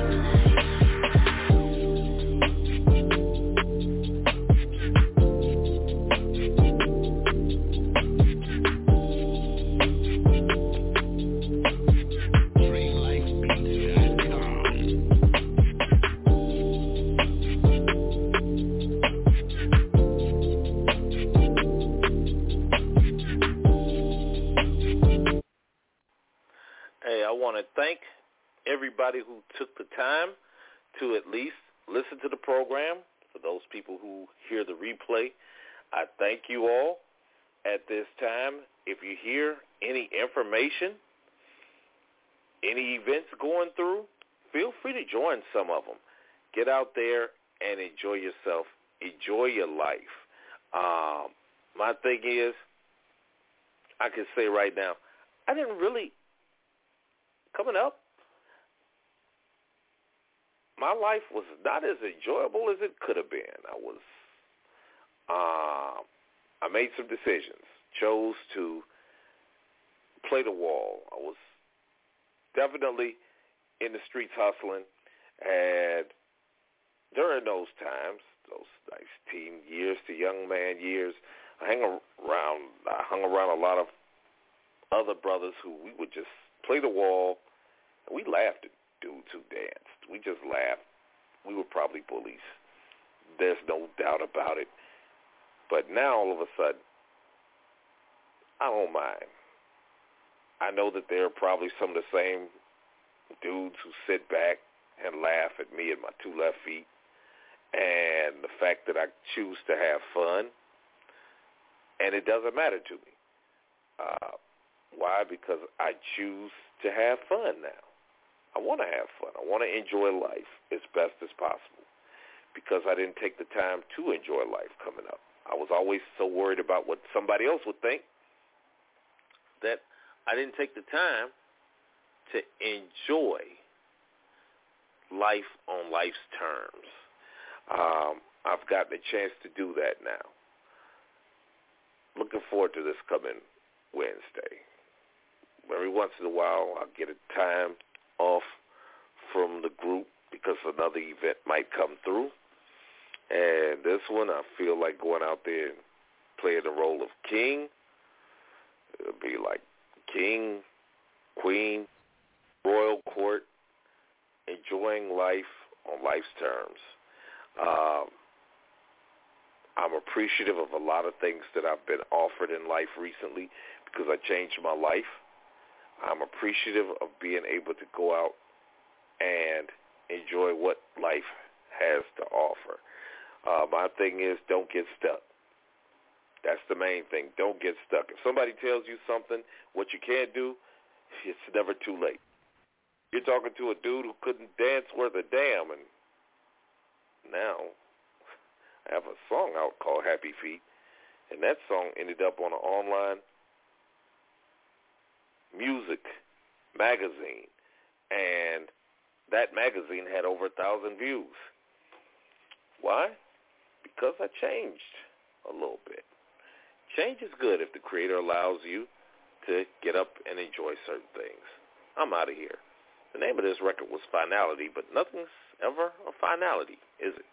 I want to thank everybody who took the time to at least listen to the program. For those people who hear the replay, I thank you all. At this time, if you hear any information, any events going through, feel free to join some of them. Get out there and enjoy yourself. Enjoy your life. My thing is, I can say right now, I didn't really, coming up, my life was not as enjoyable as it could have been. I made some decisions, chose to play the wall. I was definitely in the streets hustling, and during those times, those nice teen years to young man years, I hung around a lot of other brothers who we would just play the wall, and we laughed at dudes who danced. We just laughed. We were probably bullies. There's no doubt about it. But now, all of a sudden, I don't mind. I know that there are probably some of the same dudes who sit back and laugh at me and my two left feet, and the fact that I choose to have fun, and it doesn't matter to me. Why? Because I choose to have fun now. I want to have fun. I want to enjoy life as best as possible because I didn't take the time to enjoy life coming up. I was always so worried about what somebody else would think that I didn't take the time to enjoy life on life's terms. I've gotten a chance to do that now. Looking forward to this coming Wednesday. Every once in a while, I'll get a time off from the group because another event might come through. And this one, I feel like going out there and playing the role of king. It'll be like king, queen, royal court, enjoying life on life's terms. I'm appreciative of a lot of things that I've been offered in life recently because I changed my life. I'm appreciative of being able to go out and enjoy what life has to offer. My thing is, don't get stuck. That's the main thing. Don't get stuck. If somebody tells you something, what you can't do, it's never too late. You're talking to a dude who couldn't dance worth a damn, and now I have a song out called Happy Feet, and that song ended up on an online music magazine, and that magazine had over 1,000 views. Why? Because I changed a little bit. Change is good if the Creator allows you to get up and enjoy certain things. I'm out of here. The name of this record was Finality, but nothing's ever a finality, is it?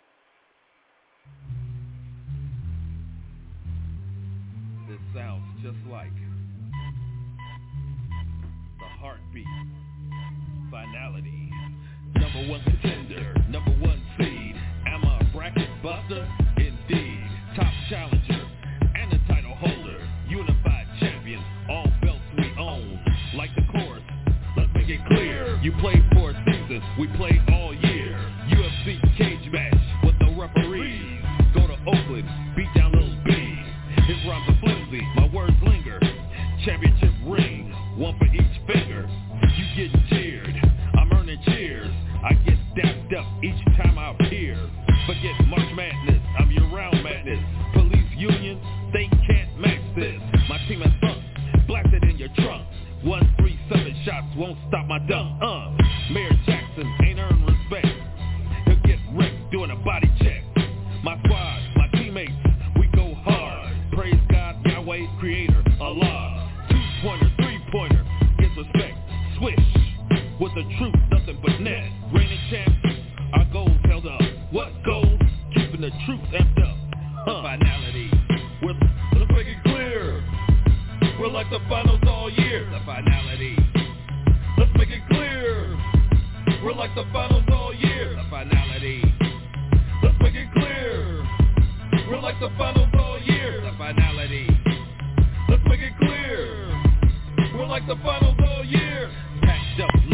This sounds just like the heartbeat. Finality. number one contender, number one seed. Am I a bracket buster? Indeed. Top challenger and a title holder. Unified champion, all belts we own. Like the chorus, let's make it clear. You played for a season, we played all year. UFC cage match with no referees. Go to Oakland, beat down Lil B. His rhymes are flimsy, my words linger. Championship ring, one for each finger. You get jeered, I'm earning cheers. I get dapped up each time I appear. Forget March Madness, I'm year-round madness. Police union, they can't match this. My team has sunk, blasted in your trunk. 137 shots won't stop my dunk. Mayor Jackson ain't earned respect. He'll get wrecked doing a body check. My squad, my teammates, we go hard. Praise God, Yahweh, Creator, Allah. 2-pointer, 3-pointer, get respect. Swish, with the truth, nothing but net. Reigning champs, our goals held up. What goals? Keeping the truth amped up. Finality, let's make it clear. We're like the finals all year. The finality, let's make it clear. We're like the finals all year. The finality, let's make it clear. We're like the finals all year. The finality, let's make it clear. We're like the finals all year. Packed up,